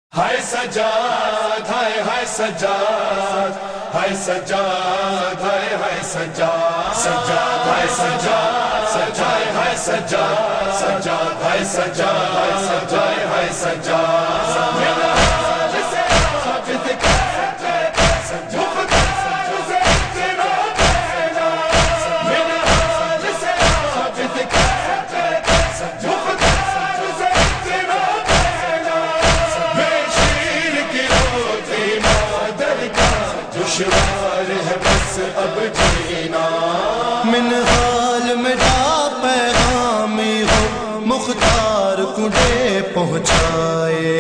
ہائے سجاد ہائے سجاد ہائے سجاد ہائے سجاد سجاد ہائے سجاد سجاد ہائے سجاد سجاد ہائے سجاد سجاد ہائے سجاد میرا جسے ثابت کرتے سجاد جسے تیرا کہنا میرا جسے ثابت کرتے سجاد جسے تیرا کہنا دشوار ہے بس اب جینا منحال میرا پیغامی ہو مختار کنڈے پہنچائے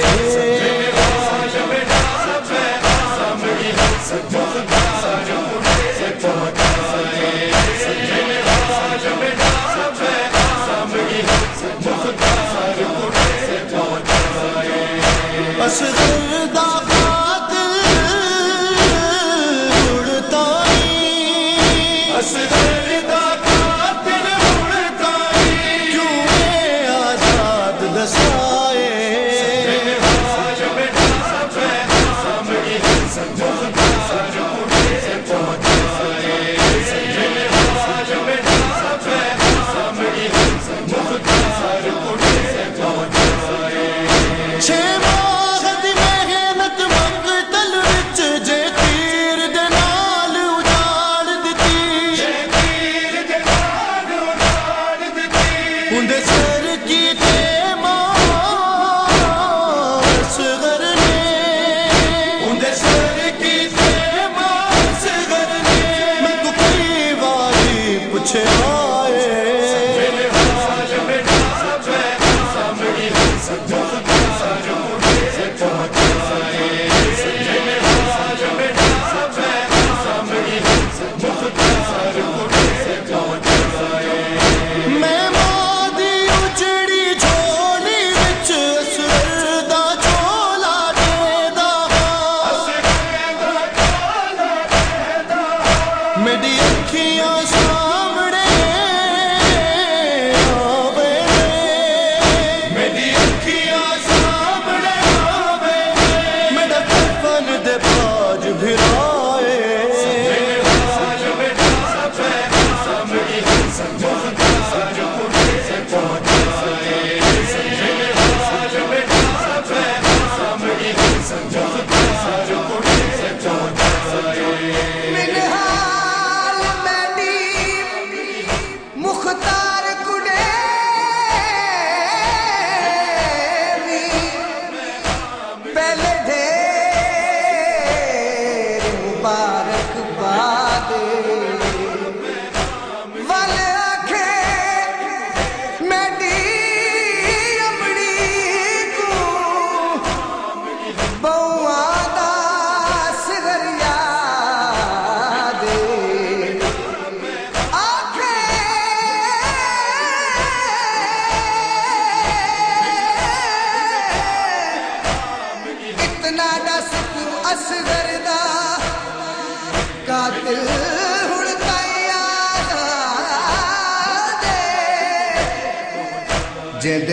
جد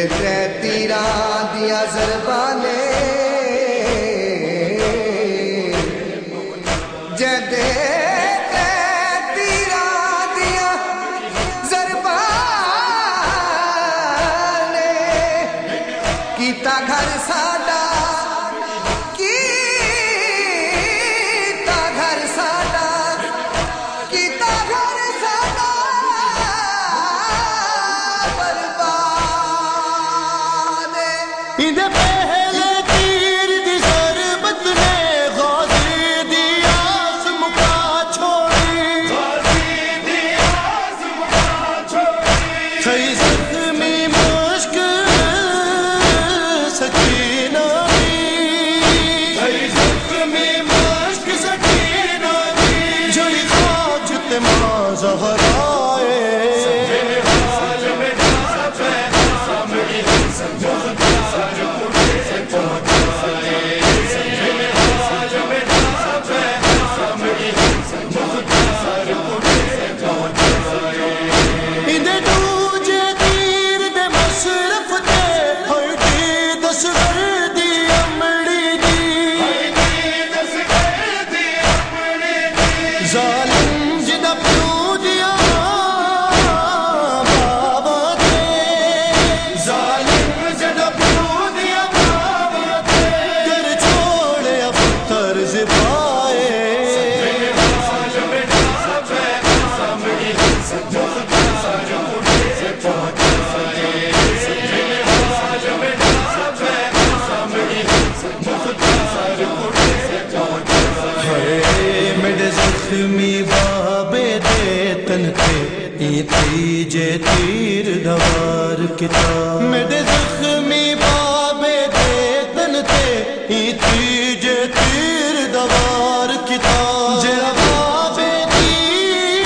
تیران دیا ضربانے جد تیران دیا ضربانے کیتا گھر ساڈا کیتا گھر ساڈا کیتا گھر ساڈا برباد تھی جے تیر دوار کتاب میرے زخمی بابے دے تن تے تھی جے تیر دوار کتاب جڑا بابے دی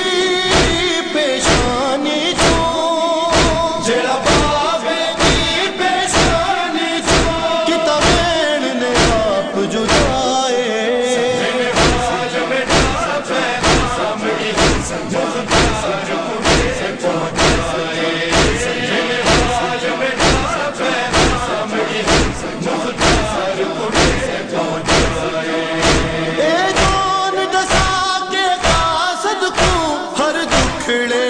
پیشانی چوں جڑا بابے دی پیشانی چوں کتابیں نے آپ جدائے کھڑے